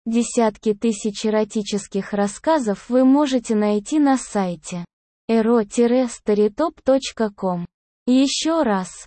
Десятки тысяч эротических рассказов вы можете найти на сайте ero-storytop.com. Еще раз,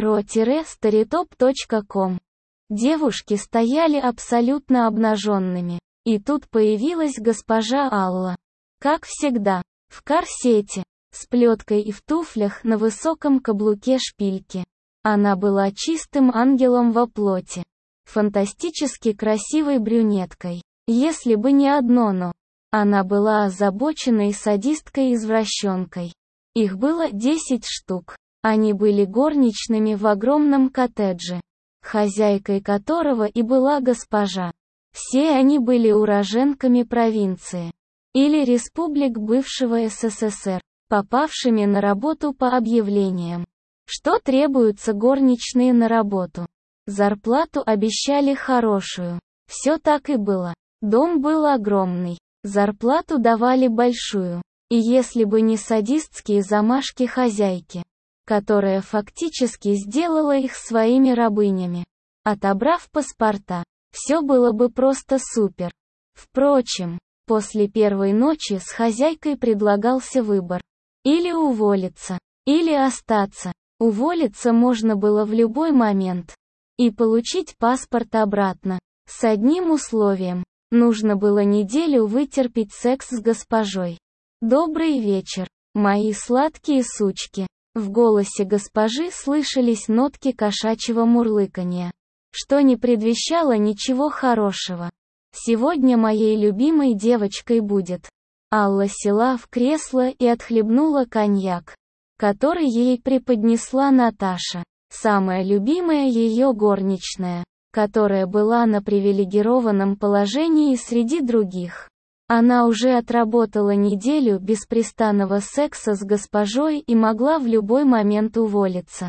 ero-storytop.com. Девушки стояли абсолютно обнаженными. И тут появилась госпожа Алла. Как всегда, в корсете, с плеткой и в туфлях на высоком каблуке шпильки. Она была чистым ангелом во плоти. Фантастически красивой брюнеткой. Если бы не одно «но». Она была озабоченной садисткой-извращенкой. Их было 10 штук. Они были горничными в огромном коттедже, хозяйкой которого и была госпожа. Все они были уроженками провинции или республик бывшего СССР, попавшими на работу по объявлениям. Что требуются горничные на работу? Зарплату обещали хорошую. Все так и было. Дом был огромный. Зарплату давали большую. И если бы не садистские замашки хозяйки, которая фактически сделала их своими рабынями, отобрав паспорта, все было бы просто супер. Впрочем, после первой ночи с хозяйкой предлагался выбор. Или уволиться, или остаться. Уволиться можно было в любой момент. И получить паспорт обратно. С одним условием. Нужно было неделю вытерпеть секс с госпожой. «Добрый вечер, мои сладкие сучки». В голосе госпожи слышались нотки кошачьего мурлыканья, что не предвещало ничего хорошего. «Сегодня моей любимой девочкой будет». Алла села в кресло и отхлебнула коньяк, который ей преподнесла Наташа, самая любимая ее горничная, которая была на привилегированном положении среди других. Она уже отработала неделю беспрестанного секса с госпожой и могла в любой момент уволиться.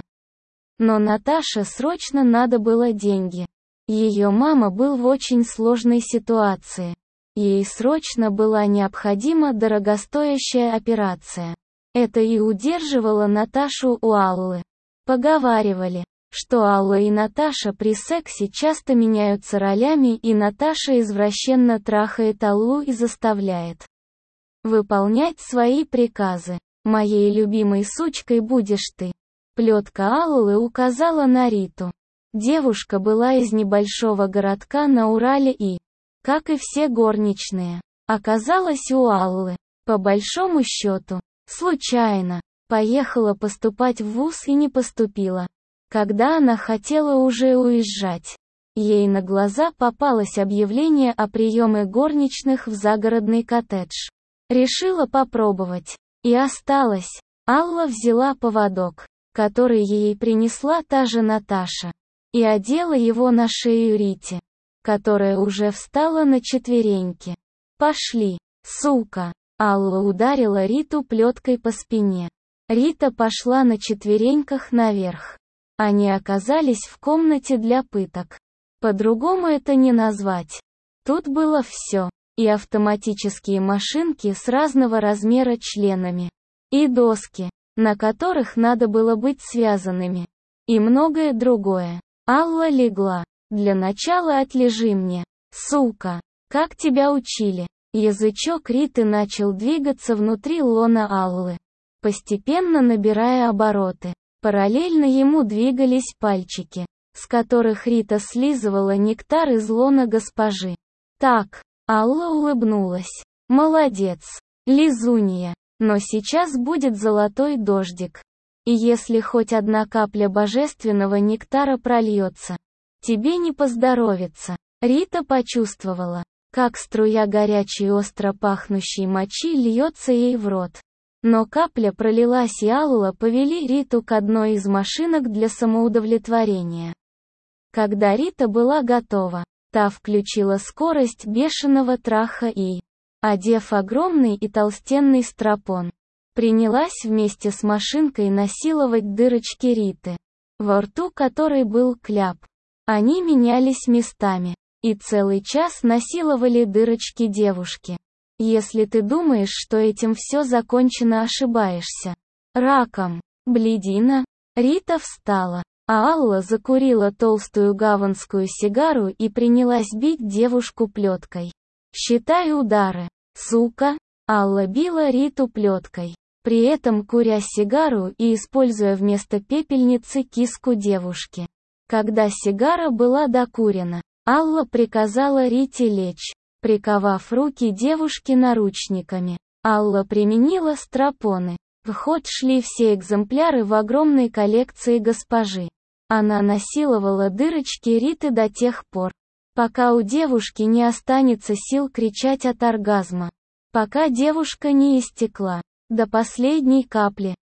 Но Наташе срочно надо было деньги. Ее мама был в очень сложной ситуации. Ей срочно была необходима дорогостоящая операция. Это и удерживало Наташу у Аллы. Поговаривали, что Алла и Наташа при сексе часто меняются ролями, и Наташа извращенно трахает Аллу и заставляет выполнять свои приказы. «Моей любимой сучкой будешь ты». Плетка Аллы указала на Риту. Девушка была из небольшого городка на Урале и, как и все горничные, оказалась у Аллы, по большому счету, случайно. Поехала поступать в вуз и не поступила. Когда она хотела уже уезжать, ей на глаза попалось объявление о приеме горничных в загородный коттедж. Решила попробовать. И осталась. Алла взяла поводок, который ей принесла та же Наташа, и одела его на шею Рите, которая уже встала на четвереньки. «Пошли, сука!» Алла ударила Риту плеткой по спине. Рита пошла на четвереньках наверх. Они оказались в комнате для пыток. По-другому это не назвать. Тут было все. И автоматические машинки с разного размера членами. И доски, на которых надо было быть связанными. И многое другое. Алла легла. «Для начала отлежи мне, сука. Как тебя учили?» Язычок Риты начал двигаться внутри лона Аллы, постепенно набирая обороты. Параллельно ему двигались пальчики, с которых Рита слизывала нектар из лона госпожи. «Так», Алла улыбнулась. «Молодец, лизунья. Но сейчас будет золотой дождик. И если хоть одна капля божественного нектара прольется, тебе не поздоровится». Рита почувствовала, как струя горячей остро пахнущей мочи льется ей в рот. Но капля пролилась, и Алла повели Риту к одной из машинок для самоудовлетворения. Когда Рита была готова, та включила скорость бешеного траха и, одев огромный и толстенный стропон, принялась вместе с машинкой насиловать дырочки Риты, во рту которой был кляп. Они менялись местами, и целый час насиловали дырочки девушки. Если ты думаешь, что этим все закончено, ошибаешься. Раком. Блядина. Рита встала. А Алла закурила толстую гаванскую сигару и принялась бить девушку плеткой. «Считай удары, сука!» Алла била Риту плеткой, при этом куря сигару и используя вместо пепельницы киску девушки. Когда сигара была докурена, Алла приказала Рите лечь, приковав руки девушки наручниками. Алла применила стропоны. В ход шли все экземпляры в огромной коллекции госпожи. Она насиловала дырочки Риты до тех пор, пока у девушки не останется сил кричать от оргазма. Пока девушка не истекла до последней капли.